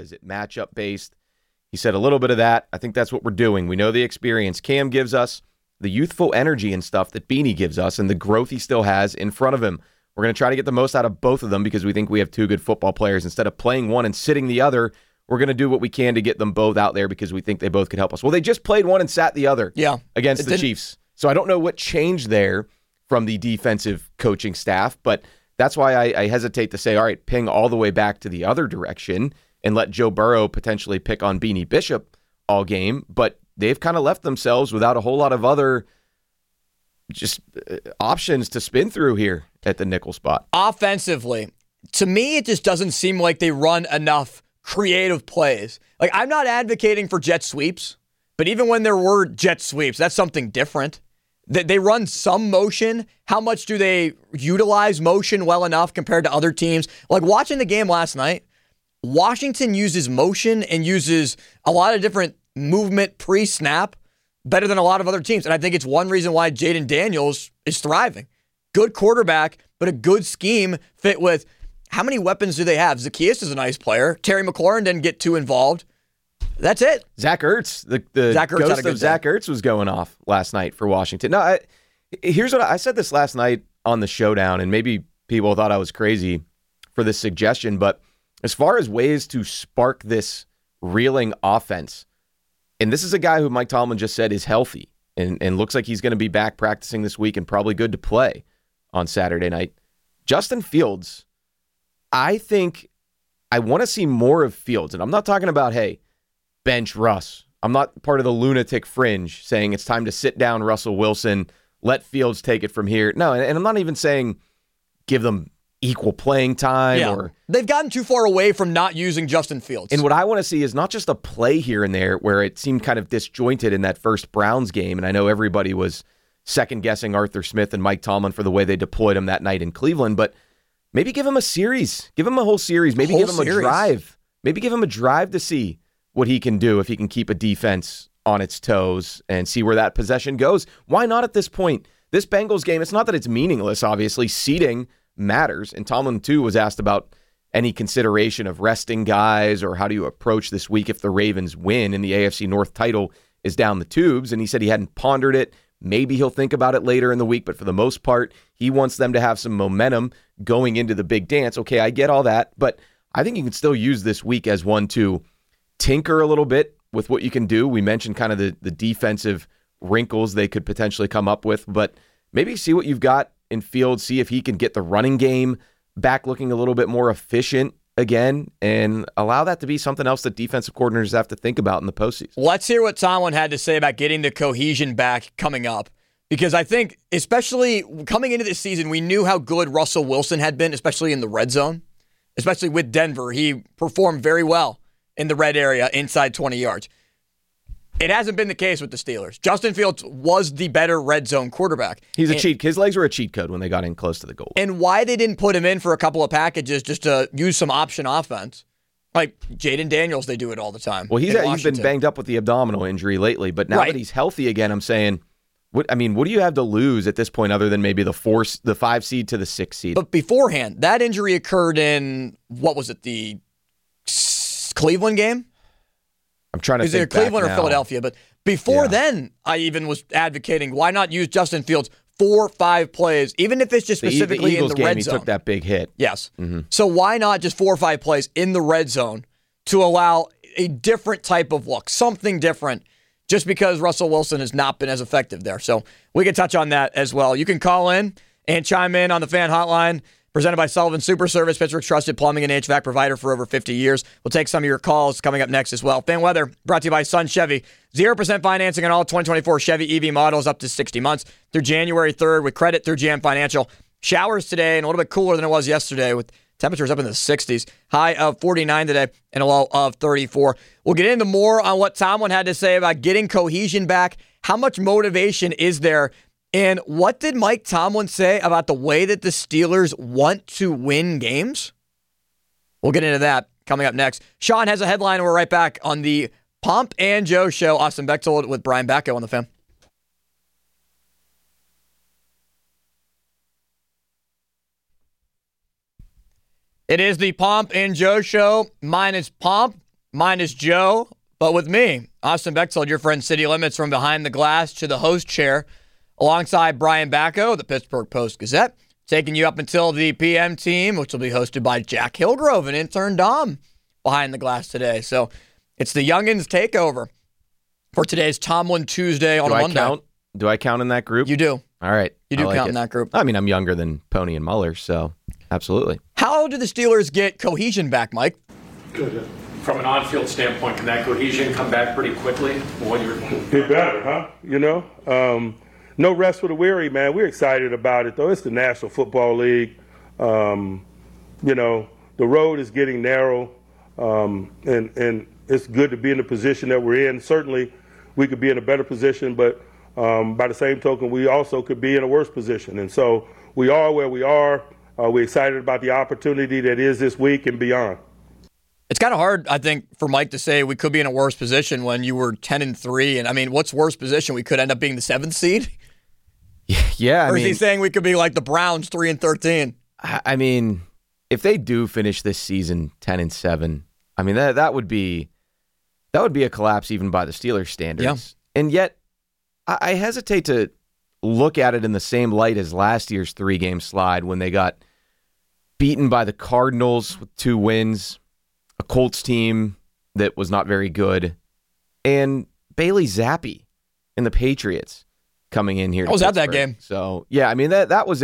Is it matchup based? He said a little bit of that. I think that's what we're doing. We know the experience Cam gives us, the youthful energy and stuff that Beanie gives us, and the growth he still has in front of him. We're going to try to get the most out of both of them because we think we have two good football players. Instead of playing one and sitting the other, we're going to do what we can to get them both out there because we think they both could help us. Well, they just played one and sat the other against the Chiefs. So I don't know what changed there from the defensive coaching staff, but that's why I hesitate to say, all right, ping all the way back to the other direction and let Joe Burrow potentially pick on Beanie Bishop all game. But they've kind of left themselves without a whole lot of other just options to spin through here at the nickel spot. Offensively, to me, it just doesn't seem like they run enough creative plays. Like, I'm not advocating for jet sweeps, but even when there were jet sweeps, that's something different. They run some motion. How much do they utilize motion well enough compared to other teams? Like, watching the game last night, Washington uses motion and uses a lot of different movement pre-snap better than a lot of other teams. And I think it's one reason why Jaden Daniels is thriving. Good quarterback, but a good scheme fit with how many weapons do they have? Zacchaeus is a nice player. Terry McLaurin didn't get too involved. That's it. Zach Ertz, the ghost of Zach Ertz was going off last night for Washington. No, here's what I said this last night on the Showdown, and maybe people thought I was crazy for this suggestion, but as far as ways to spark this reeling offense, and this is a guy who Mike Tomlin just said is healthy and looks like he's going to be back practicing this week and probably good to play on Saturday night. Justin Fields, I think I want to see more of Fields. And I'm not talking about, hey, bench Russ. I'm not part of the lunatic fringe saying it's time to sit down Russell Wilson, let Fields take it from here. No, and I'm not even saying give them equal playing time. Yeah. Or they've gotten too far away from not using Justin Fields. And what I want to see is not just a play here and there where it seemed kind of disjointed in that first Browns game, and I know everybody was second-guessing Arthur Smith and Mike Tomlin for the way they deployed him that night in Cleveland, but maybe give him a series. Give him a whole series. Maybe give him a drive. Maybe give him a drive to see what he can do if he can keep a defense on its toes and see where that possession goes. Why not at this point? This Bengals game, it's not that it's meaningless, obviously. Seeding matters. And Tomlin, too, was asked about any consideration of resting guys or how do you approach this week if the Ravens win and the AFC North title is down the tubes. And he said he hadn't pondered it. Maybe he'll think about it later in the week, but for the most part, he wants them to have some momentum going into the big dance. Okay, I get all that, but I think you can still use this week as one to tinker a little bit with what you can do. We mentioned kind of the defensive wrinkles they could potentially come up with, but maybe see what you've got in Field, see if he can get the running game back looking a little bit more efficient again, and allow that to be something else that defensive coordinators have to think about in the postseason. Let's hear what Tomlin had to say about getting the cohesion back coming up, because I think, especially coming into this season, we knew how good Russell Wilson had been, especially in the red zone, especially with Denver. He performed very well in the red area inside 20 yards. It hasn't been the case with the Steelers. Justin Fields was the better red zone quarterback. His legs were a cheat code when they got in close to the goal. And why they didn't put him in for a couple of packages just to use some option offense. Like Jaden Daniels, they do it all the time. Well, he's been banged up with the abdominal injury lately, but now that he's healthy again, I'm saying, what do you have to lose at this point other than maybe the 5 seed to the 6 seed? But beforehand, that injury occurred in, what was it, the Cleveland game? I'm trying to think. Is it Cleveland or now. Philadelphia? But before then, I even was advocating why not use Justin Fields 4-5 plays, even if it's just specifically the Eagles in the red game, zone. He took that big hit. Yes. Mm-hmm. So why not just 4 or 5 plays in the red zone to allow a different type of look, something different, just because Russell Wilson has not been as effective there. So we can touch on that as well. You can call in and chime in on the fan hotline. Presented by Sullivan Super Service, Pittsburgh's trusted plumbing and HVAC provider for over 50 years. We'll take some of your calls coming up next as well. Fan weather brought to you by Sun Chevy. 0% financing on all 2024 Chevy EV models up to 60 months through January 3rd with credit through GM Financial. Showers today and a little bit cooler than it was yesterday with temperatures up in the 60s. High of 49 today and a low of 34. We'll get into more on what Tomlin had to say about getting cohesion back. How much motivation is there? And what did Mike Tomlin say about the way that the Steelers want to win games? We'll get into that coming up next. Sean has a headline, and we're right back on the Pomp and Joe Show. Austin Bechtold with Brian Bacco on the Fan. It is the Pomp and Joe Show. Mine is Pomp. Mine is Joe, but with me, Austin Bechtold, your friend City Limits, from behind the glass to the host chair, alongside Brian Bacco, the Pittsburgh Post-Gazette, taking you up until the PM team, which will be hosted by Jack Hillgrove and intern Dom behind the glass today. So it's the Youngins takeover for today's Tomlin Tuesday on Monday. Do I count in that group? You do. All right. You do count in that group. I mean, I'm younger than Pony and Muller, so absolutely. How do the Steelers get cohesion back, Mike? Good. From an on-field standpoint, can that cohesion come back pretty quickly? Get better, huh? No rest for the weary, man. We're excited about it, though. It's the National Football League. The road is getting narrow, and it's good to be in the position that we're in. Certainly, we could be in a better position, but by the same token, we also could be in a worse position. And so we are where we are. We're excited about the opportunity that is this week and beyond. It's kind of hard, I think, for Mike to say we could be in a worse position when you were 10-3. And I mean, what's worse position? We could end up being the 7th seed? Yeah. Or is he saying we could be like the Browns, 3-13? I mean, if they do finish this season 10-7, I mean, that would be a collapse even by the Steelers standards. Yeah. And yet, I hesitate to look at it in the same light as last year's 3-game slide when they got beaten by the Cardinals with 2 wins, a Colts team that was not very good, and Bailey Zappi and the Patriots coming in here. I was at that game. So, yeah, I mean, that was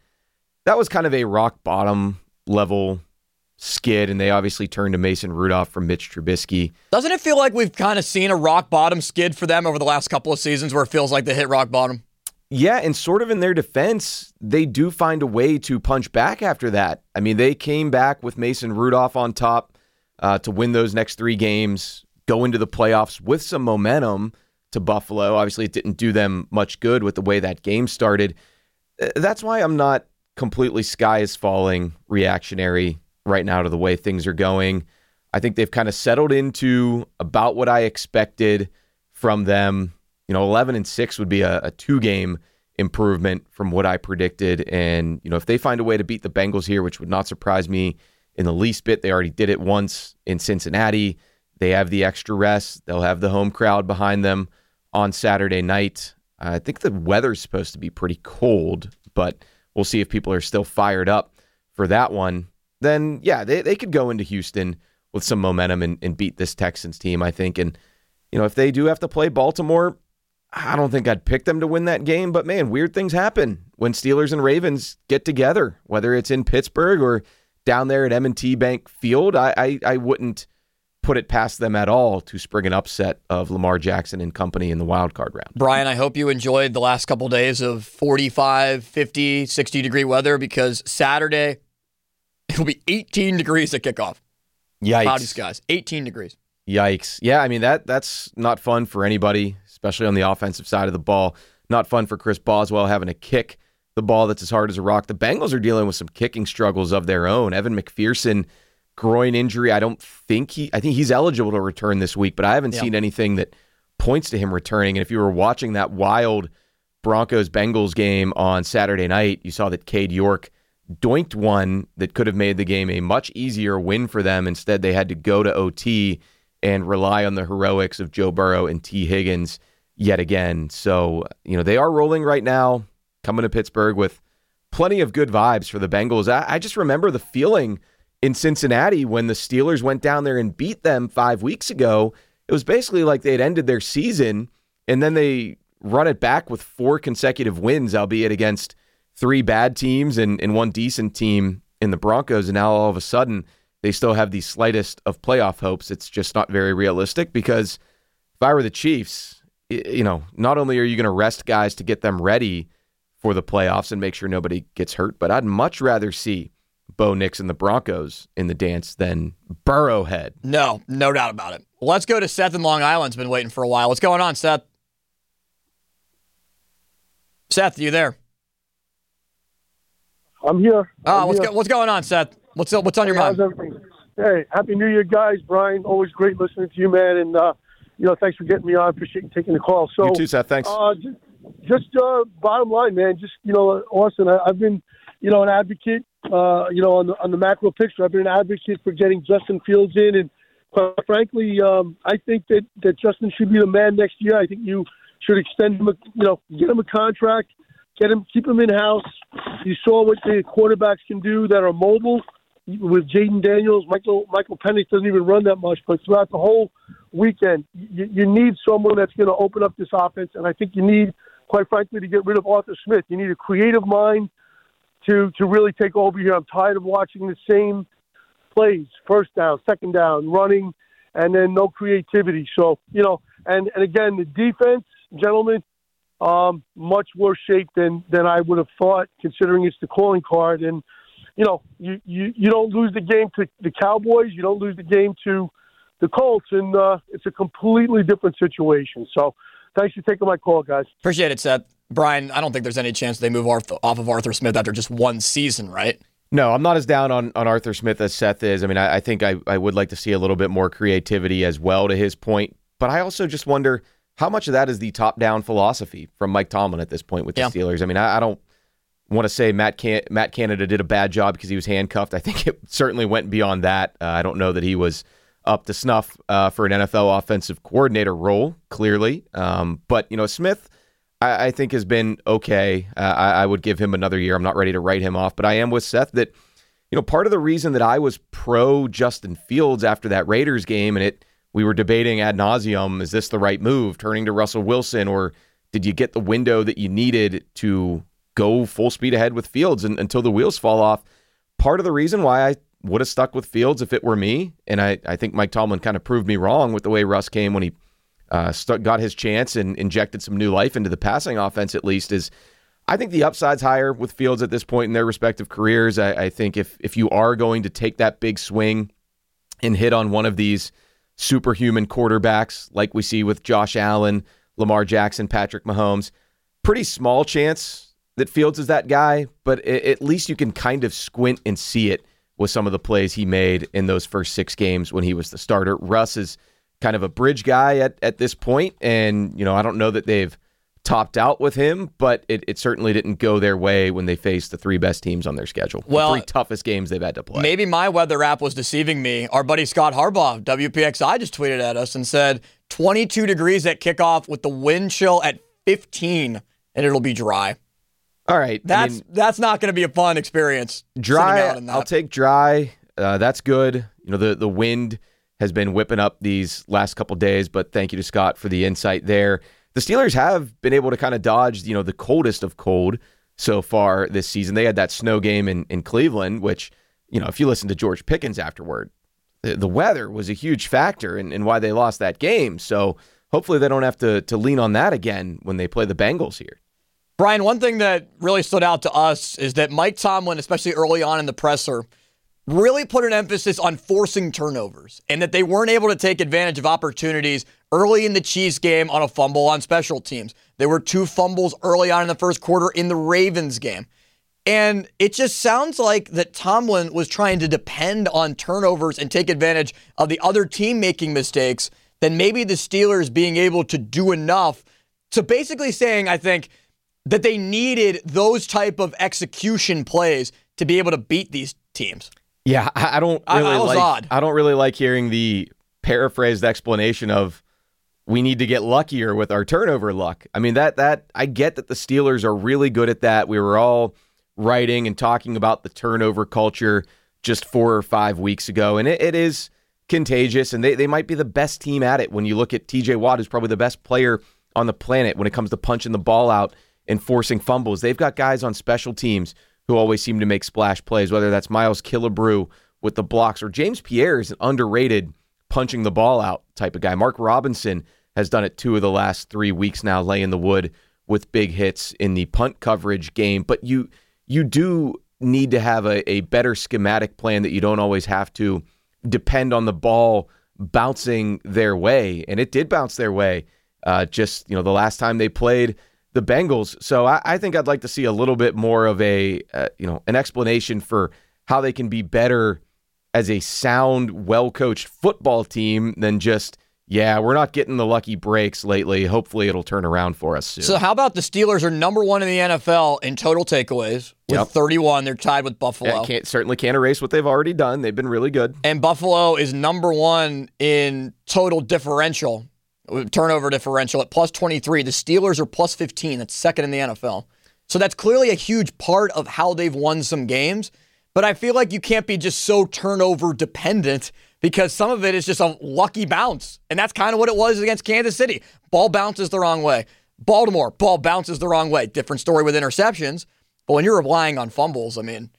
kind of a rock bottom level skid, and they obviously turned to Mason Rudolph from Mitch Trubisky. Doesn't it feel like we've kind of seen a rock bottom skid for them over the last couple of seasons where it feels like they hit rock bottom? Yeah, and sort of in their defense, they do find a way to punch back after that. I mean, they came back with Mason Rudolph on top to win those next 3 games, go into the playoffs with some momentum to Buffalo. Obviously, it didn't do them much good with the way that game started. That's why I'm not completely sky is falling reactionary right now to the way things are going. I think they've kind of settled into about what I expected from them. 11-6 would be a 2-game improvement from what I predicted. And, if they find a way to beat the Bengals here, which would not surprise me in the least bit, they already did it once in Cincinnati. They have the extra rest. They'll have the home crowd behind them on Saturday night. I think the weather's supposed to be pretty cold, but we'll see if people are still fired up for that one. Then, yeah, they could go into Houston with some momentum and beat this Texans team, I think. And, if they do have to play Baltimore, I don't think I'd pick them to win that game. But, man, weird things happen when Steelers and Ravens get together, whether it's in Pittsburgh or down there at M&T Bank Field. I wouldn't put it past them at all to spring an upset of Lamar Jackson and company in the wild card round. Brian, I hope you enjoyed the last couple of days of 45, 50, 60-degree weather, because Saturday it'll be 18 degrees at kickoff. Yikes. Cloudy skies, 18 degrees. Yikes. Yeah, I mean, that's not fun for anybody, especially on the offensive side of the ball. Not fun for Chris Boswell having to kick the ball that's as hard as a rock. The Bengals are dealing with some kicking struggles of their own. Evan McPherson, groin injury. I think he's eligible to return this week, but I haven't seen anything that points to him returning. And if you were watching that wild Broncos-Bengals game on Saturday night, you saw that Cade York doinked one that could have made the game a much easier win for them. Instead, they had to go to OT and rely on the heroics of Joe Burrow and T. Higgins yet again. So, they are rolling right now, coming to Pittsburgh with plenty of good vibes for the Bengals. I just remember the feeling in Cincinnati when the Steelers went down there and beat them 5 weeks ago. It was basically like they had ended their season, and then they run it back with 4 consecutive wins, albeit against 3 bad teams and 1 decent team in the Broncos. And now all of a sudden, they still have the slightest of playoff hopes. It's just not very realistic, because if I were the Chiefs, not only are you going to rest guys to get them ready for the playoffs and make sure nobody gets hurt, but I'd much rather see Bo Nix and the Broncos in the dance than Burrowhead. No doubt about it. Let's go to Seth in Long Island. Has been waiting for a while. What's going on, Seth? Seth, you there? I'm here. What's going on, Seth? What's on your mind? How's everything? Hey, Happy New Year, guys. Brian, always great listening to you, man. And, thanks for getting me on. I appreciate you taking the call. So, you too, Seth. Thanks. Just bottom line, man, Austin, I've been, an advocate, on the macro picture. I've been an advocate for getting Justin Fields in and quite frankly, I think that Justin should be the man next year. I think you should extend him, get him a contract, keep him in-house. You saw what the quarterbacks can do that are mobile with Jaden Daniels. Michael Penix doesn't even run that much, but throughout the whole weekend, you need someone that's going to open up this offense, and I think you need, quite frankly, to get rid of Arthur Smith. You need a creative mind to really take over here. I'm tired of watching the same plays, first down, second down, running, and then no creativity. So, and again, the defense, gentlemen, much worse shape than I would have thought, considering it's the calling card. And, you don't lose the game to the Cowboys. You don't lose the game to the Colts, and it's a completely different situation. So thanks for taking my call, guys. Appreciate it, Seth. Brian, I don't think there's any chance they move off of Arthur Smith after just one season, right? No, I'm not as down on Arthur Smith as Seth is. I mean, I think I would like to see a little bit more creativity as well, to his point. But I also just wonder how much of that is the top-down philosophy from Mike Tomlin at this point with the Steelers. I mean, I don't want to say Matt Canada did a bad job because he was handcuffed. I think it certainly went beyond that. I don't know that he was up to snuff for an NFL offensive coordinator role, clearly. But, Smith, I think, has been okay. I would give him another year. I'm not ready to write him off, but I am with Seth that, part of the reason that I was pro Justin Fields after that Raiders game, and we were debating ad nauseum, is this the right move, turning to Russell Wilson, or did you get the window that you needed to go full speed ahead with Fields until the wheels fall off? Part of the reason why I would have stuck with Fields if it were me, and I think Mike Tomlin kind of proved me wrong with the way Russ came when he got his chance and injected some new life into the passing offense, at least, is I think the upside's higher with Fields at this point in their respective careers. I think if you are going to take that big swing and hit on one of these superhuman quarterbacks like we see with Josh Allen, Lamar Jackson, Patrick Mahomes, pretty small chance that Fields is that guy, but at least you can kind of squint and see it with some of the plays he made in those first 6 games when he was the starter. Russ is kind of a bridge guy at this point, and I don't know that they've topped out with him, but it certainly didn't go their way when they faced the 3 best teams on their schedule. Well, the 3 toughest games they've had to play. Maybe my weather app was deceiving me. Our buddy Scott Harbaugh, WPXI, just tweeted at us and said 22 degrees at kickoff with the wind chill at 15, and it'll be dry. All right. That's not going to be a fun experience. Dry, I'll take dry. That's good. The wind has been whipping up these last couple days, but thank you to Scott for the insight there. The Steelers have been able to kind of dodge, the coldest of cold so far this season. They had that snow game in Cleveland, which, if you listen to George Pickens afterward, the weather was a huge factor in why they lost that game. So hopefully they don't have to lean on that again when they play the Bengals here. Brian, one thing that really stood out to us is that Mike Tomlin, especially early on in the presser, really put an emphasis on forcing turnovers and that they weren't able to take advantage of opportunities early in the Chiefs game on a fumble on special teams. There were 2 fumbles early on in the first quarter in the Ravens game. And it just sounds like that Tomlin was trying to depend on turnovers and take advantage of the other team making mistakes than maybe the Steelers being able to do enough to basically saying, I think, that they needed those type of execution plays to be able to beat these teams. Yeah, I don't really like hearing the paraphrased explanation of we need to get luckier with our turnover luck. I mean, that I get that the Steelers are really good at that. We were all writing and talking about the turnover culture just 4 or 5 weeks ago, and it is contagious, and they might be the best team at it when you look at TJ Watt, who's probably the best player on the planet when it comes to punching the ball out and forcing fumbles. They've got guys on special teams who always seem to make splash plays, whether that's Miles Killebrew with the blocks or James Pierre is an underrated punching the ball out type of guy. Mark Robinson has done it 2 of the last 3 weeks now, laying the wood with big hits in the punt coverage game. But you do need to have a better schematic plan that you don't always have to depend on the ball bouncing their way. And it did bounce their way just the last time they played the Bengals. So I think I'd like to see a little bit more of an explanation for how they can be better as a sound, well-coached football team than just Yeah, we're not getting the lucky breaks lately. Hopefully it'll turn around for us soon. So how about the Steelers are number 1 in the NFL in total takeaways with 31. They're tied with Buffalo. Yeah, certainly can't erase what they've already done. They've been really good. And Buffalo is number 1 in total differential, turnover differential at plus 23. The Steelers are plus 15. That's second in the NFL. So that's clearly a huge part of how they've won some games. But I feel like you can't be just so turnover dependent because some of it is just a lucky bounce. And that's kind of what it was against Kansas City. Ball bounces the wrong way. Baltimore, ball bounces the wrong way. Different story with interceptions. But when you're relying on fumbles, I mean,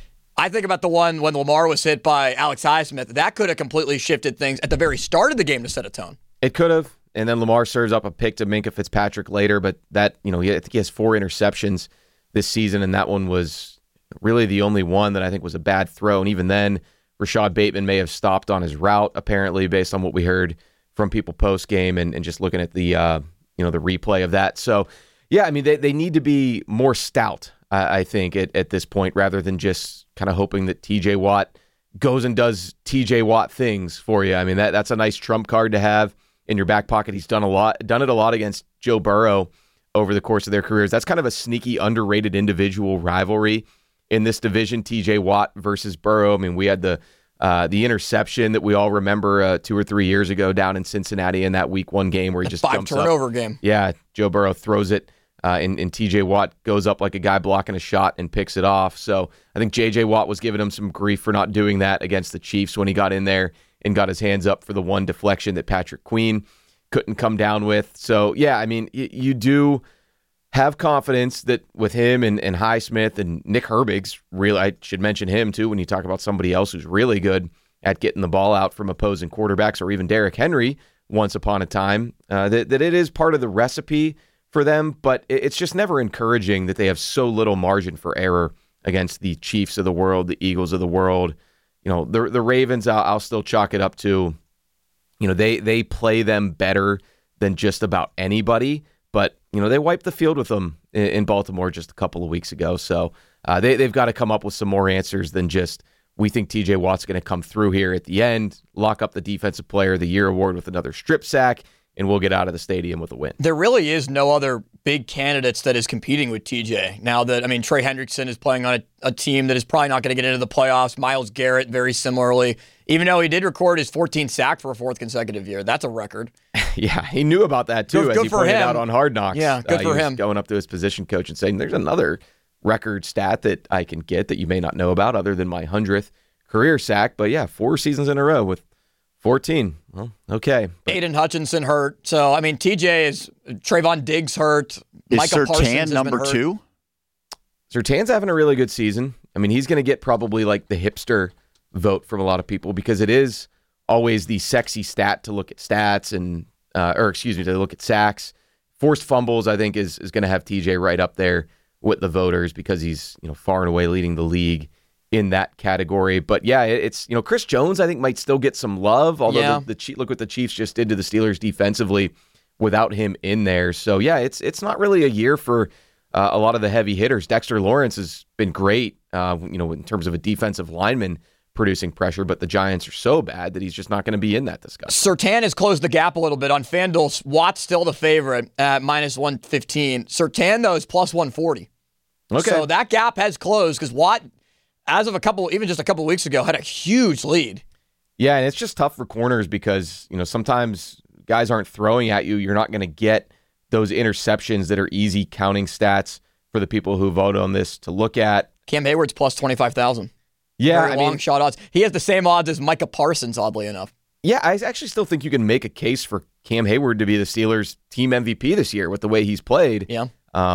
I think about the one when Lamar was hit by Alex Highsmith. That could have completely shifted things at the very start of the game to set a tone. It could have. And then Lamar serves up a pick to Minkah Fitzpatrick later. But that, I think he has 4 interceptions this season. And that one was really the only one that I think was a bad throw. And even then, Rashad Bateman may have stopped on his route, apparently, based on what we heard from people post-game and just looking at the the replay of that. So, yeah, I mean, they need to be more stout, I think, at this point, rather than just kind of hoping that TJ Watt goes and does TJ Watt things for you. I mean, that's a nice trump card to have in your back pocket. He's done it a lot against Joe Burrow over the course of their careers. That's kind of a sneaky, underrated individual rivalry in this division, TJ Watt versus Burrow. I mean, we had the interception that we all remember 2 or 3 years ago down in Cincinnati in that Week 1 game where he just jumps up. 5-turnover game. Yeah, Joe Burrow throws it, and TJ Watt goes up like a guy blocking a shot and picks it off. So I think JJ Watt was giving him some grief for not doing that against the Chiefs when he got in there and got his hands up for the one deflection that Patrick Queen couldn't come down with. So, yeah, I mean, you do have confidence that with him and Highsmith and Nick Herbig's really, I should mention him too when you talk about somebody else who's really good at getting the ball out from opposing quarterbacks, or even Derrick Henry once upon a time, that it is part of the recipe for them, but it's just never encouraging that they have so little margin for error against the Chiefs of the world, the Eagles of the world. The Ravens, I'll still chalk it up to, they play them better than just about anybody. But, they wiped the field with them in Baltimore just a couple of weeks ago. So they've got to come up with some more answers than just, we think TJ Watt's going to come through here at the end, lock up the Defensive Player of the Year award with another strip sack, and we'll get out of the stadium with a win. There really is no other big candidates that is competing with TJ. Now that, Trey Hendrickson is playing on a team that is probably not going to get into the playoffs. Myles Garrett, very similarly, even though he did record his 14th sack for a 4th consecutive year. That's a record. Yeah, he knew about that too, as he pointed out on Hard Knocks. Yeah, good for him. Going up to his position coach and saying, there's another record stat that I can get that you may not know about other than my 100th career sack. But yeah, 4 seasons in a row with 14. Well, okay. Aiden Hutchinson hurt. So, TJ is Trayvon Diggs hurt. Is Micah Parsons Surtain number 2? Surtain's having a really good season. He's going to get probably like the hipster vote from a lot of people because it is always the sexy stat to look at stats and, to look at sacks. Forced fumbles, I think, is going to have TJ right up there with the voters because he's, far and away leading the league in that category. But yeah, it's, Chris Jones, I think, might still get some love, although look what the Chiefs just did to the Steelers defensively without him in there. So yeah, it's not really a year for a lot of the heavy hitters. Dexter Lawrence has been great, in terms of a defensive lineman producing pressure, but the Giants are so bad that he's just not going to be in that discussion. Surtain has closed the gap a little bit on FanDuel. Watt's still the favorite at minus 115. Surtain, though, is plus 140. Okay. So that gap has closed because Watt, as of just a couple weeks ago, had a huge lead. Yeah, and it's just tough for corners because, sometimes guys aren't throwing at you. You're not going to get those interceptions that are easy counting stats for the people who vote on this to look at. Cam Hayward's plus 25,000. Yeah, very long shot odds. He has the same odds as Micah Parsons, oddly enough. Yeah, I actually still think you can make a case for Cam Hayward to be the Steelers' team MVP this year with the way he's played. Yeah.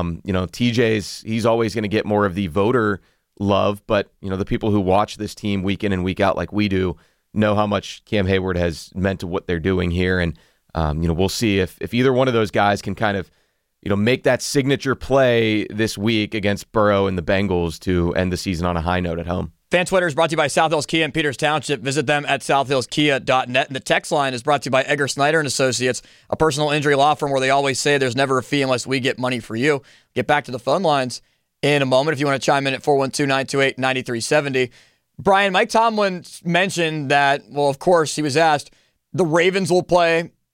He's always going to get more of the voter love, but the people who watch this team week in and week out like we do know how much Cam Hayward has meant to what they're doing here, and we'll see if either one of those guys can kind of make that signature play this week against Burrow and the Bengals to end the season on a high note at home. Fan Twitter is brought to you by South Hills Kia in Peters Township. Visit them at southhillskia.net. And the text line is brought to you by Egger Snyder & Associates, a personal injury law firm where they always say there's never a fee unless we get money for you. Get back to the phone lines in a moment if you want to chime in at 412-928-9370. Brian, Mike Tomlin mentioned that, well, of course, he was asked, the Ravens will play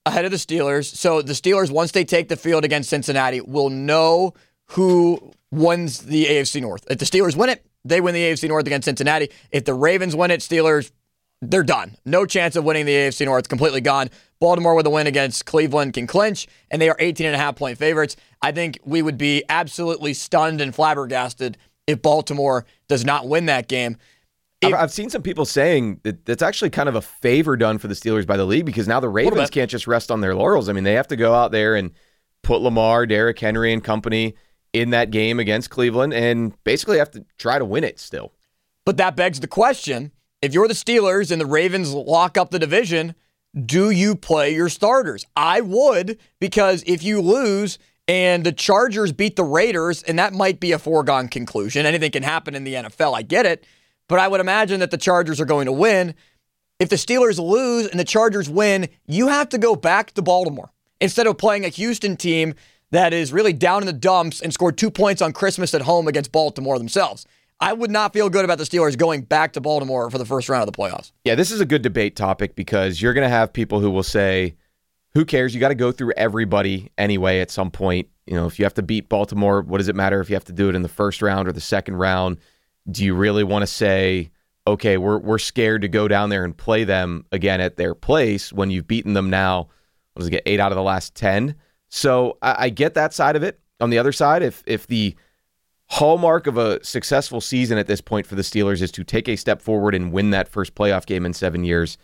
ahead of the Steelers. So the Steelers, once they take the field against Cincinnati, will know who wins the AFC North. If the Steelers win it, they win the AFC North against Cincinnati. If the Ravens win it, Steelers, they're done. No chance of winning the AFC North, completely gone. Baltimore with a win against Cleveland can clinch, and they are 18.5-point favorites. I think we would be absolutely stunned and flabbergasted if Baltimore does not win that game. I've seen some people saying that that's actually kind of a favor done for the Steelers by the league, because now the Ravens can't just rest on their laurels. I mean, they have to go out there and put Lamar, Derrick Henry, and company in that game against Cleveland and basically have to try to win it still. But that begs the question, if you're the Steelers and the Ravens lock up the division, do you play your starters? I would, because if you lose and the Chargers beat the Raiders, and that might be a foregone conclusion. Anything can happen in the NFL, I get it. But I would imagine that the Chargers are going to win. If the Steelers lose and the Chargers win, you have to go back to Baltimore instead of playing a Houston team that is really down in the dumps and scored 2 points on Christmas at home against Baltimore themselves. I would not feel good about the Steelers going back to Baltimore for the first round of the playoffs. Yeah, this is a good debate topic, because you're going to have people who will say, who cares? You got to go through everybody anyway at some point. You know, if you have to beat Baltimore, what does it matter if you have to do it in the first round or the second round? Do you really want to say, okay, we're scared to go down there and play them again at their place when you've beaten them now, what does it get, 8 out of the last 10? So I get that side of it. On the other side, if the hallmark of a successful season at this point for the Steelers is to take a step forward and win that first playoff game in 7 years,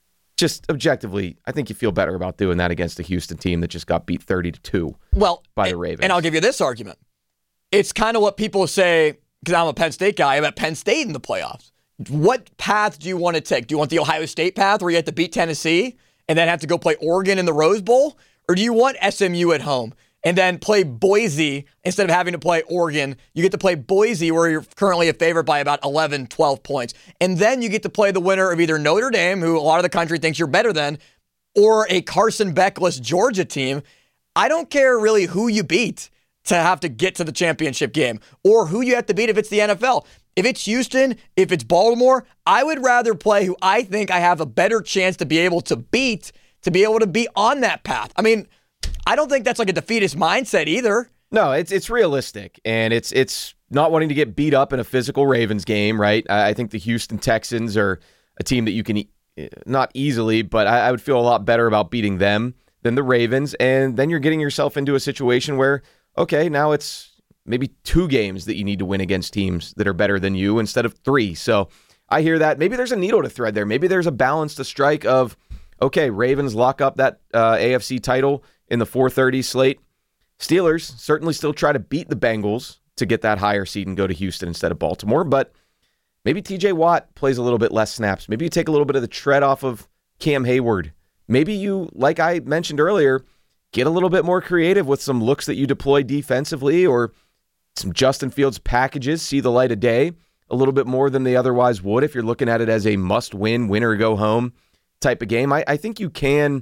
just objectively, I think you feel better about doing that against a Houston team that just got beat 30-2 by the Ravens. And I'll give you this argument. It's kind of what people say, because I'm a Penn State guy, about Penn State in the playoffs. What path do you want to take? Do you want the Ohio State path where you have to beat Tennessee and then have to go play Oregon in the Rose Bowl? Or do you want SMU at home and then play Boise instead of having to play Oregon? You get to play Boise, where you're currently a favorite by about 11, 12 points. And then you get to play the winner of either Notre Dame, who a lot of the country thinks you're better than, or a Carson Beck-less Georgia team. I don't care really who you beat to have to get to the championship game, or who you have to beat if it's the NFL. If it's Houston, if it's Baltimore, I would rather play who I think I have a better chance to be able to beat, to be able to be on that path. I mean, I don't think that's like a defeatist mindset either. No, it's realistic, and it's not wanting to get beat up in a physical Ravens game, right? I think the Houston Texans are a team that you can, not easily, but I would feel a lot better about beating them than the Ravens, and then you're getting yourself into a situation where, okay, now it's maybe 2 games that you need to win against teams that are better than you instead of 3. So I hear that. Maybe there's a needle to thread there. Maybe there's a balance to strike of, okay, Ravens lock up that AFC title in the 4:30 slate. Steelers certainly still try to beat the Bengals to get that higher seed and go to Houston instead of Baltimore, but maybe TJ Watt plays a little bit less snaps. Maybe you take a little bit of the tread off of Cam Hayward. Maybe you, like I mentioned earlier, get a little bit more creative with some looks that you deploy defensively, or some Justin Fields packages see the light of day a little bit more than they otherwise would if you're looking at it as a must-win, win or go home type of game. I think you can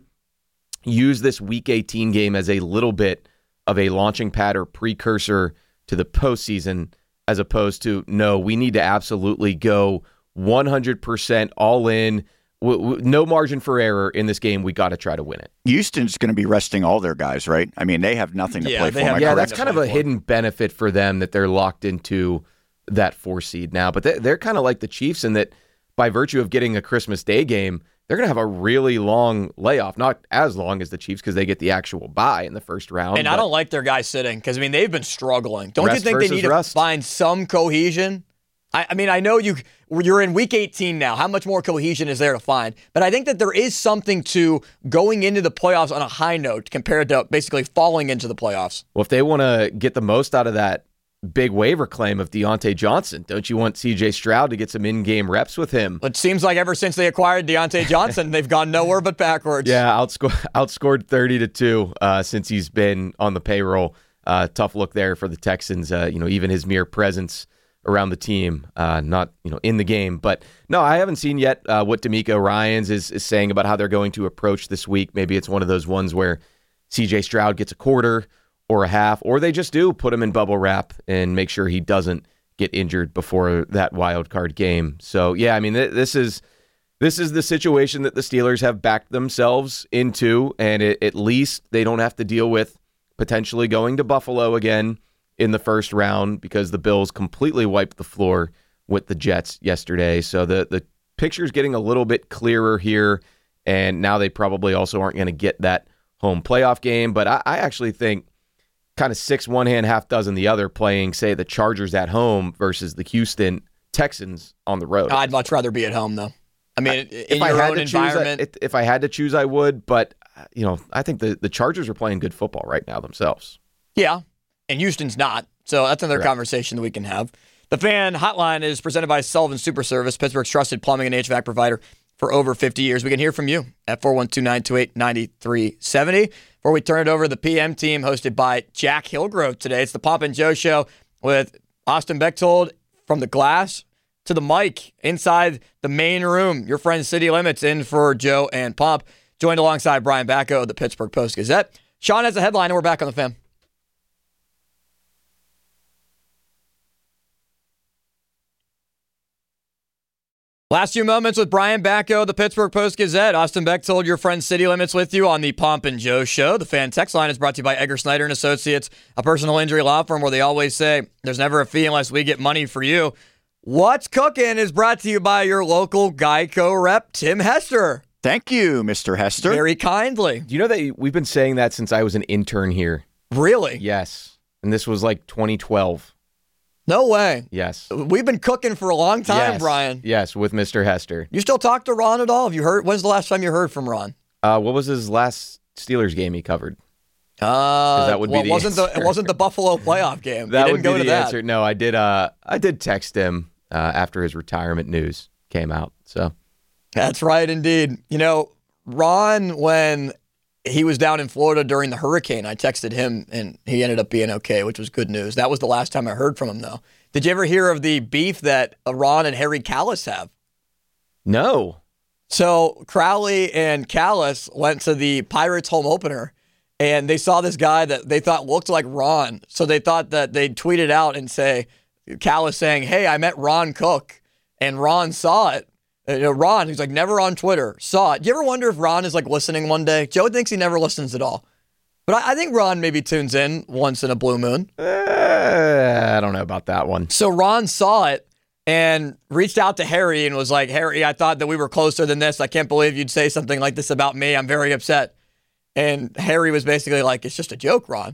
use this Week 18 game as a little bit of a launching pad or precursor to the postseason, as opposed to, no, we need to absolutely go 100% all in, no margin for error in this game. We got to try to win it. Houston's going to be resting all their guys, right? I mean, they have nothing to play for. Yeah, that's kind of a hidden benefit for them, that they're locked into that 4 seed now. But they're kind of like the Chiefs in that, by virtue of getting a Christmas Day game, they're going to have a really long layoff. Not as long as the Chiefs, because they get the actual bye in the first round. And I don't like their guys sitting, because, I mean, they've been struggling. Don't you think they need to find some cohesion? I mean, I know you're in Week 18 now. How much more cohesion is there to find? But I think that there is something to going into the playoffs on a high note compared to basically falling into the playoffs. Well, if they want to get the most out of that big waiver claim of Deontay Johnson, don't you want C.J. Stroud to get some in-game reps with him? It seems like ever since they acquired Deontay Johnson, they've gone nowhere but backwards. Yeah, outscored 30-2 since he's been on the payroll. Tough look there for the Texans. Even his mere presence around the team, not in the game. But no, I haven't seen yet what DeMeco Ryans is saying about how they're going to approach this week. Maybe it's one of those ones where C.J. Stroud gets a quarter or a half, or they just do put him in bubble wrap and make sure he doesn't get injured before that wild card game. So yeah, I mean, this is This is the situation that the Steelers have backed themselves into, and at least they don't have to deal with potentially going to Buffalo again in the first round because the Bills completely wiped the floor with the Jets yesterday. So the picture's getting a little bit clearer here, and now they probably also aren't going to get that home playoff game. But I actually think kind of 6 one hand, half dozen the other, playing, say, the Chargers at home versus the Houston Texans on the road. I'd much rather be at home, though. I mean, in I your had own to environment. choose, if I had to choose, I would. But, I think the Chargers are playing good football right now themselves. Yeah, and Houston's not. So that's another Correct. conversation that we can have. The Fan Hotline is presented by Sullivan Super Service, Pittsburgh's trusted plumbing and HVAC provider for over 50 years. We can hear from you at 412-928-9370. Before we turn it over to the PM team, hosted by Jack Hillgrove today. It's the Pomp and Joe Show with Austin Bechtold from the glass to the mic inside the main room. Your friend City Limits in for Joe and Pomp, joined alongside Brian Bacco of the Pittsburgh Post-Gazette. Sean has a headline, and we're back on the Fan. Last few moments with Brian Bacco, the Pittsburgh Post-Gazette. Austin Bechtold, your friend City Limits, with you on the Pomp and Joe Show. The Fan text line is brought to you by Egger Snyder & Associates, a personal injury law firm where they always say, there's never a fee unless we get money for you. What's Cooking is brought to you by your local Geico rep, Tim Hester. Thank you, Mr. Hester. Very kindly. Do you know that we've been saying that since I was an intern here? Really? Yes. And this was like 2012. No way. Yes. We've been cooking for a long time, Yes. Brian. Yes, with Mr. Hester. You still talk to Ron at all? Have you heard? When's the last time you heard from Ron? What was his last Steelers game he covered? That would be the answer. It wasn't the Buffalo playoff game. That He would didn't be go the to that. answer. No, I did text him after his retirement news came out. So That's right, indeed. Ron, when he was down in Florida during the hurricane, I texted him, and he ended up being okay, which was good news. That was the last time I heard from him, though. Did you ever hear of the beef that Ron and Harry Callis have? no. So Crowley and Callis went to the Pirates home opener, and they saw this guy that they thought looked like Ron. So they thought that they'd tweet it out and say, Callis saying, hey, I met Ron Cook. And Ron saw it. Ron, who's like never on Twitter, saw it. Do you ever wonder if Ron is like listening one day? Joe thinks he never listens at all. But I think Ron maybe tunes in once in a blue moon. I don't know about that one. So Ron saw it and reached out to Harry and was like, Harry, I thought that we were closer than this. I can't believe you'd say something like this about me. I'm very upset. And Harry was basically like, it's just a joke, Ron.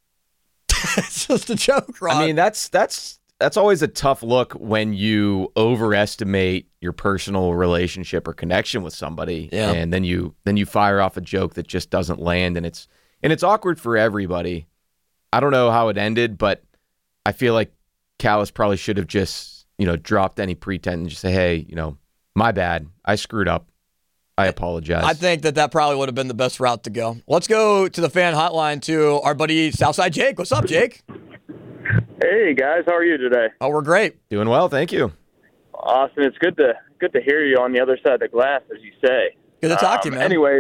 It's just a joke, Ron. I mean, that's always a tough look when you overestimate your personal relationship or connection with somebody, Yeah. and then you fire off a joke that just doesn't land, and it's awkward for everybody. I don't know how it ended, but I feel like Callis probably should have just dropped any pretense and just say, hey, my bad, I screwed up, I apologize. I think that probably would have been the best route to go. Let's go to the Fan Hotline to our buddy Southside Jake. What's up, Jake? Hey guys, how are you today? Oh, we're great. Doing well, thank you. Austin, it's good to hear you on the other side of the glass, as you say. Good to talk to you, man. Anyways,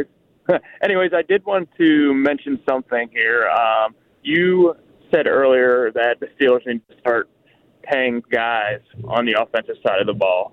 I did want to mention something here. You said earlier that the Steelers need to start paying guys on the offensive side of the ball.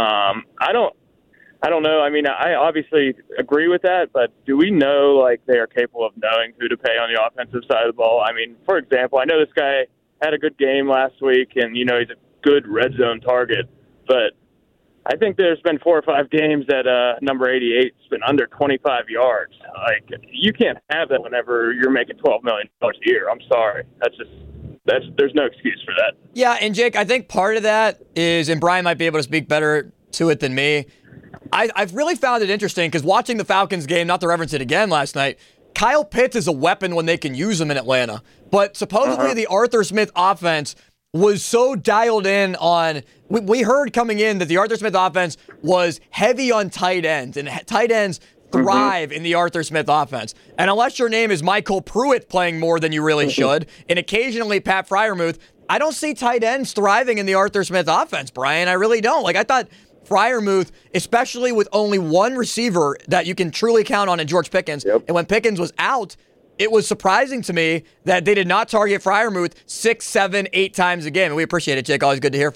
I don't know. I mean, I obviously agree with that, but do we know they are capable of knowing who to pay on the offensive side of the ball? I mean, for example, I know this guy had a good game last week, and he's a good red zone target, but I think there's been 4 or 5 games that number 88's been under 25 yards. You can't have that whenever you're making $12 million a year. I'm sorry. There's no excuse for that. Yeah, and Jake, I think part of that is, and Brian might be able to speak better to it than me, I've really found it interesting because watching the Falcons game, not to reference it again last night, Kyle Pitts is a weapon when they can use him in Atlanta. But supposedly the Arthur Smith offense was so dialed in on, we heard coming in that the Arthur Smith offense was heavy on tight ends, and tight ends thrive in the Arthur Smith offense. And unless your name is Michael Pruitt playing more than you really should, and occasionally Pat Freiermuth, I don't see tight ends thriving in the Arthur Smith offense, Brian. I really don't. I thought Freiermuth, especially with only one receiver that you can truly count on in George Pickens, and when Pickens was out, it was surprising to me that they did not target Freiermuth 6, 7, 8 times a game. And we appreciate it, Jake. Always good to hear from you.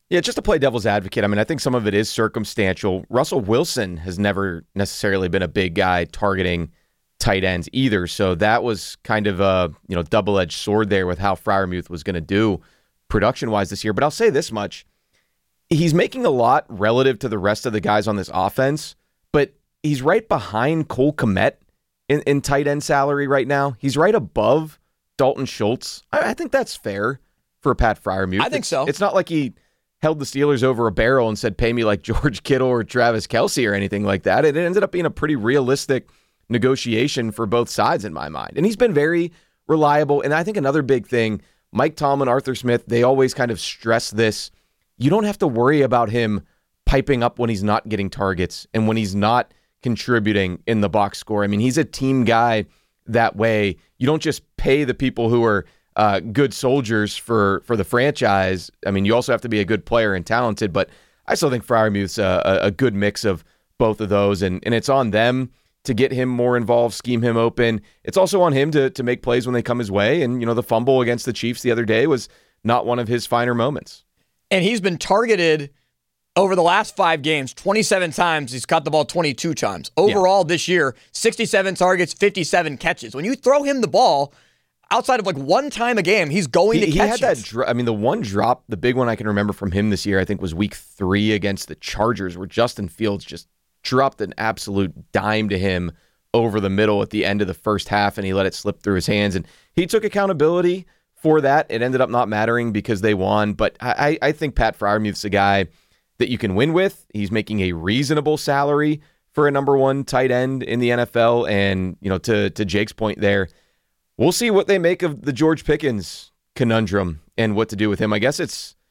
Yeah, just to play devil's advocate, I mean, I think some of it is circumstantial. Russell Wilson has never necessarily been a big guy targeting tight ends either, so that was kind of a double-edged sword there with how Freiermuth was going to do production-wise this year. But I'll say this much. He's making a lot relative to the rest of the guys on this offense, but he's right behind Cole Kmet in tight end salary right now. He's right above Dalton Schultz. I think that's fair for Pat Freiermuth. I think so. It's not like he held the Steelers over a barrel and said, pay me like George Kittle or Travis Kelce or anything like that. It ended up being a pretty realistic negotiation for both sides in my mind. And he's been very reliable. And I think another big thing, Mike Tomlin, Arthur Smith, they always kind of stress this. You don't have to worry about him piping up when he's not getting targets and when he's not contributing in the box score. I mean, he's a team guy that way. You don't just pay the people who are good soldiers for the franchise. I mean, you also have to be a good player and talented, but I still think Freiermuth's a good mix of both of those, and it's on them to get him more involved, scheme him open. It's also on him to make plays when they come his way, and the fumble against the Chiefs the other day was not one of his finer moments. And he's been targeted over the last 5 games, 27 times. He's caught the ball 22 times. Overall this year, 67 targets, 57 catches. When you throw him the ball, outside of like one time a game, he's going to catch it. He had that the one drop, the big one I can remember from him this year, I think was week 3 against the Chargers, where Justin Fields just dropped an absolute dime to him over the middle at the end of the first half, and he let it slip through his hands. And he took accountability for that. It ended up not mattering because they won. But I think Pat Freiermuth's a guy that you can win with. He's making a reasonable salary for a number 1 tight end in the NFL. And, to Jake's point there, we'll see what they make of the George Pickens conundrum and what to do with him. I guess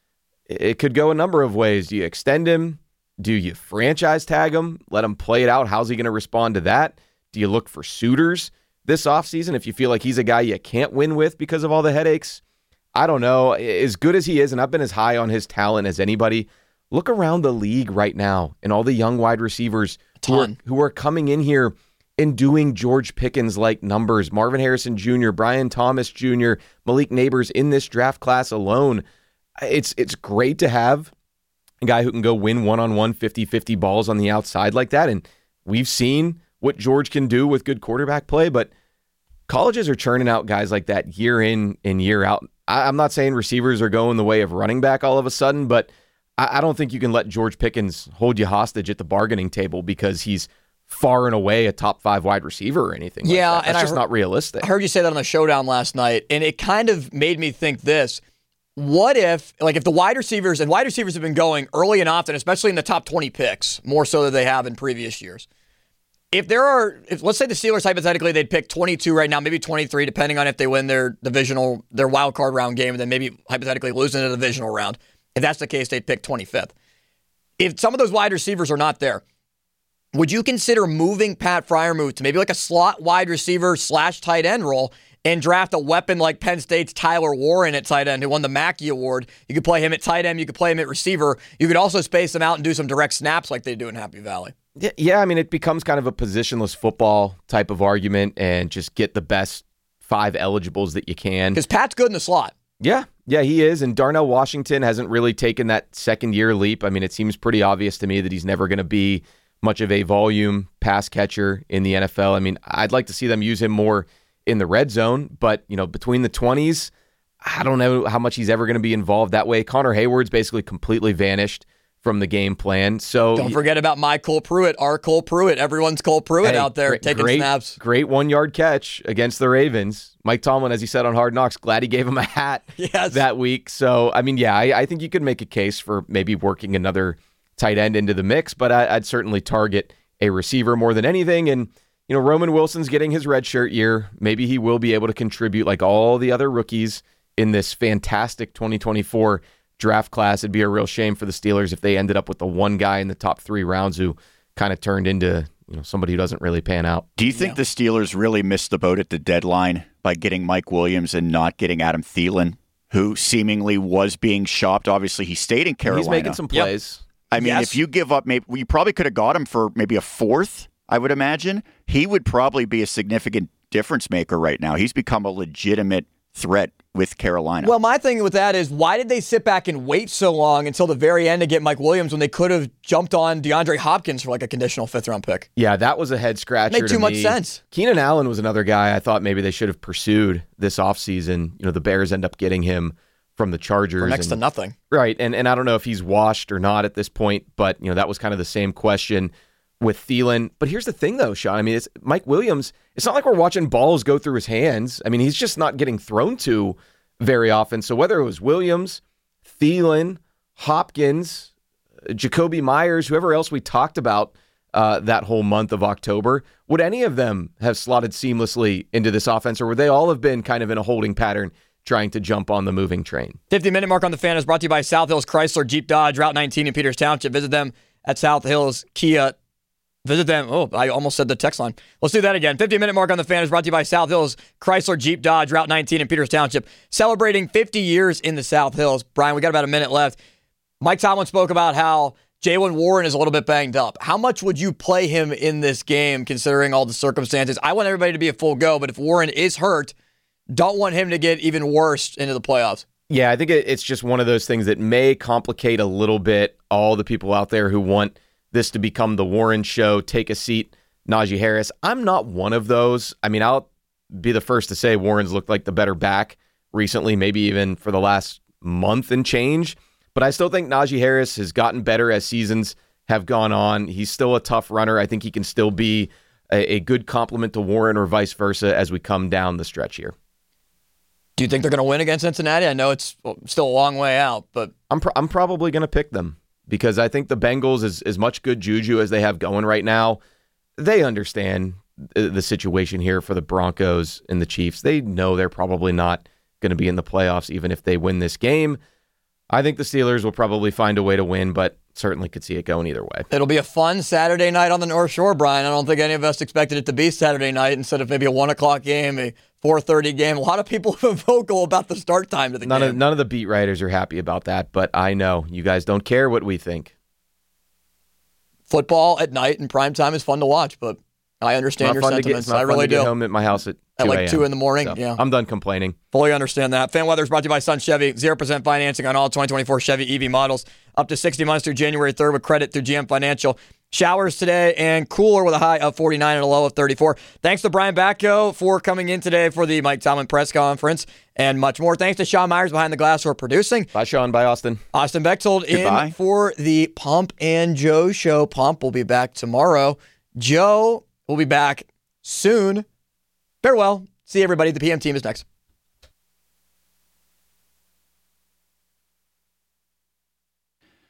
it could go a number of ways. Do you extend him? Do you franchise tag him? Let him play it out? How's he going to respond to that? Do you look for suitors this offseason if you feel like he's a guy you can't win with because of all the headaches? I don't know. As good as he is, and I've been as high on his talent as anybody, look around the league right now and all the young wide receivers who are coming in here and doing George Pickens-like numbers. Marvin Harrison Jr., Brian Thomas Jr., Malik Neighbors in this draft class alone. It's great to have a guy who can go win one-on-one 50-50 balls on the outside like that. And we've seen what George can do with good quarterback play, but colleges are churning out guys like that year in and year out. I'm not saying receivers are going the way of running back all of a sudden, but I don't think you can let George Pickens hold you hostage at the bargaining table because he's far and away a top 5 wide receiver or anything like that. That's just not realistic. I heard you say that on the Showdown last night, and it kind of made me think this. What if the wide receivers have been going early and often, especially in the top 20 picks, more so than they have in previous years. If let's say the Steelers, hypothetically, they'd pick 22 right now, maybe 23, depending on if they win their wild card round game, and then maybe hypothetically lose in a divisional round. If that's the case, they'd pick 25th. If some of those wide receivers are not there, would you consider moving Pat Freiermuth to maybe like a slot wide receiver / tight end role and draft a weapon like Penn State's Tyler Warren at tight end, who won the Mackey Award? You could play him at tight end. You could play him at receiver. You could also space them out and do some direct snaps like they do in Happy Valley. Yeah, I mean, it becomes kind of a positionless football type of argument and just get the best 5 eligibles that you can. Because Pat's good in the slot. Yeah, he is. And Darnell Washington hasn't really taken that second-year leap. I mean, it seems pretty obvious to me that he's never going to be much of a volume pass catcher in the NFL. I mean, I'd like to see them use him more in the red zone, but, between the 20s, I don't know how much he's ever going to be involved that way. Connor Hayward's basically completely vanished from the game plan. So don't forget about my Cole Pruitt, our Cole Pruitt. Everyone's Cole Pruitt out there taking snaps. Great 1-yard catch against the Ravens. Mike Tomlin, as he said on Hard Knocks, glad he gave him a hat that week. So, I mean, I think you could make a case for maybe working another tight end into the mix, but I'd certainly target a receiver more than anything. And, Roman Wilson's getting his redshirt year. Maybe he will be able to contribute like all the other rookies in this fantastic 2024 draft class. It'd be a real shame for the Steelers if they ended up with the one guy in the top 3 rounds who kind of turned into somebody who doesn't really pan out. Do you think the Steelers really missed the boat at the deadline by getting Mike Williams and not getting Adam Thielen, who seemingly was being shopped? Obviously, he stayed in Carolina. He's making some plays. I mean, if you give up, maybe you probably could have got him for maybe a 4th, I would imagine. He would probably be a significant difference maker right now. He's become a legitimate threat with Carolina. Well, my thing with that is, why did they sit back and wait so long until the very end to get Mike Williams when they could have jumped on DeAndre Hopkins for like a conditional 5th-round pick? Yeah, that was a head scratcher. Made too much sense. Keenan Allen was another guy I thought maybe they should have pursued this offseason. The Bears end up getting him from the Chargers. For next to nothing. Right, and I don't know if he's washed or not at this point, but that was kind of the same question with Thielen. But here's the thing, though, Sean. I mean, it's Mike Williams. It's not like we're watching balls go through his hands. I mean, he's just not getting thrown to very often. So whether it was Williams, Thielen, Hopkins, Jacoby Myers, whoever else we talked about that whole month of October, would any of them have slotted seamlessly into this offense, or would they all have been kind of in a holding pattern trying to jump on the moving train? 50-minute mark on the Fan is brought to you by South Hills Chrysler Jeep Dodge, Route 19 in Peters Township. Visit them at South Hills Kia. Visit them. Oh, I almost said the text line. Let's do that again. 50-minute mark on the Fan is brought to you by South Hills Chrysler Jeep Dodge, Route 19 in Peters Township. Celebrating 50 years in the South Hills. Brian, we got about a minute left. Mike Tomlin spoke about how Jaylen Warren is a little bit banged up. How much would you play him in this game, considering all the circumstances? I want everybody to be a full go, but if Warren is hurt, don't want him to get even worse into the playoffs. Yeah, I think it's just one of those things that may complicate a little bit all the people out there who want this to become the Warren show. Take a seat, Najee Harris. I'm not one of those. I mean, I'll be the first to say Warren's looked like the better back recently, maybe even for the last month and change. But I still think Najee Harris has gotten better as seasons have gone on. He's still a tough runner. I think he can still be a good complement to Warren or vice versa as we come down the stretch here. Do you think they're going to win against Cincinnati? I know it's still a long way out, but I'm probably going to pick them because I think the Bengals, as much good juju as they have going right now, they understand the situation here for the Broncos and the Chiefs. They know they're probably not going to be in the playoffs even if they win this game. I think the Steelers will probably find a way to win, but certainly could see it going either way. It'll be a fun Saturday night on the North Shore, Brian. I don't think any of us expected it to be Saturday night instead of maybe a 1 o'clock game, a 4:30 game. A lot of people have been vocal about the start time to the game. None of the beat writers are happy about that, but I know you guys don't care what we think. Football at night in prime time is fun to watch, but I understand your sentiments. I really do. Get home at my house at 2 like 2 in the morning. So yeah, I'm done complaining. Fully understand that. Fan Weather is brought to you by Sun Chevy. 0% financing on all 2024 Chevy EV models. Up to 60 months through January 3rd with credit through GM Financial. Showers today and cooler with a high of 49 and a low of 34. Thanks to Brian Batko for coming in today for the Mike Tomlin press conference and much more. Thanks to Sean Myers behind the glass for producing. Bye, Sean. Bye, Austin. Austin Bechtold in for the Pump and Joe show. Pump will be back tomorrow. Joe will be back soon. Farewell. See everybody. The PM team is next.